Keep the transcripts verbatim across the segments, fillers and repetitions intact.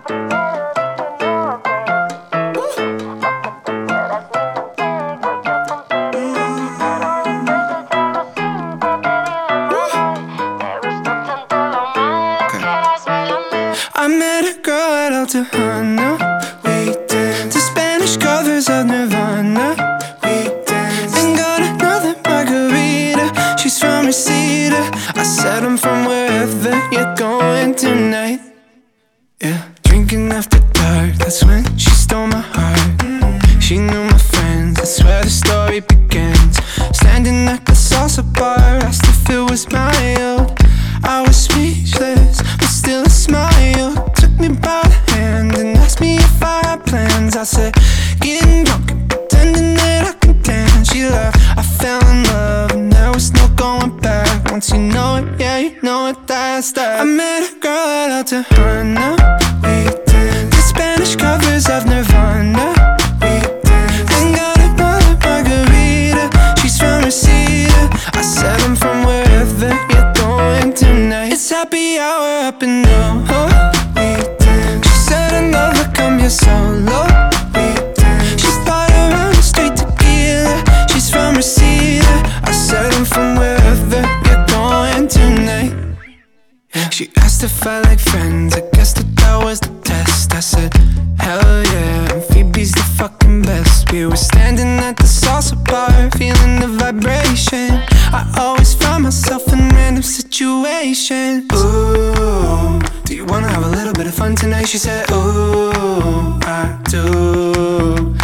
I met a girl at El Tejano. We danced to Spanish covers of Nirvana. We danced and got another margarita. She's from Reseda. I said I'm from wherever you're going tonight. Yeah, drinking after dark, that's when she stole my heart. She knew my friends, that's where the story begins. Standing at the salsa bar, asked if it was my old. I was speechless, but still a smile took me by the hand and asked me if I had plans. I said, getting drunk and pretending that I can dance. She laughed, I fell in love, and there was no going back. Once you know it, yeah, you know it, that's that. I met a girl at El Tejano. We danced to Spanish covers of Nirvana. We danced and got another margarita. She's from Reseda. I said I'm from wherever you're going tonight. It's happy hour up in NoHo. We danced. She said another come here solo. We danced. She bought her own straight tequila. She's from Reseda. I said I'm from wherever you're going tonight. Yeah. She asked if I like friends. I guess that that was the test. I said hell yeah, and Phoebe's the fucking best. We were standing at the salsa bar, feeling the vibration. I always find myself in random situations. Ooh, do you wanna have a little bit of fun tonight? She said, ooh, I do.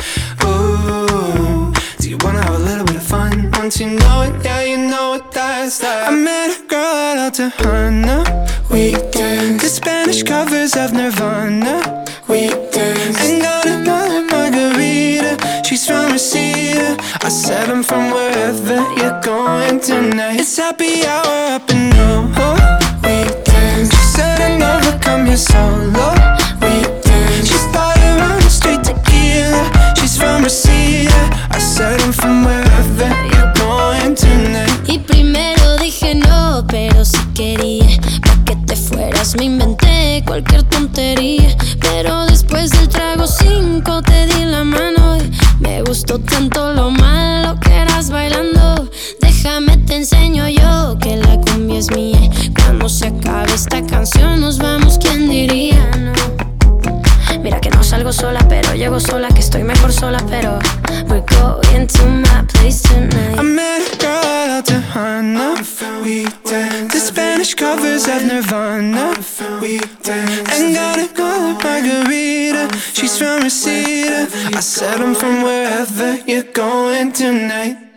Ooh, do you wanna have a little bit of fun? Once you know it, yeah, you know it, that's that. I met a girl at El Tejano. We danced to Spanish covers of Nirvana. We danced and got another margarita. She's from Reseda. I said I'm from wherever you're going tonight. It's happy hour up in NoHo. We danced. She said another come here solo. We danced. She bought her own straight tequila. She's from Reseda. I said I'm from wherever you're going tonight. Y primero dije no, pero si quería. Pa' que te fueras me inventé cualquier tontería. Pero después del trago cinco te di la mano y me gustó tanto lo malo que eras bailando. Déjame te enseño yo que la cumbia es mía. Cuando se acabe esta canción nos vamos, ¿quién diría? No. Mira que no salgo sola, pero llego sola, que estoy mejor sola, pero we're going to my place tonight. I met a girl at El Tejano. We danced to Spanish covers of Nirvana. We danced and got another margarita. She's from Reseda. I said I'm from wherever you're going tonight.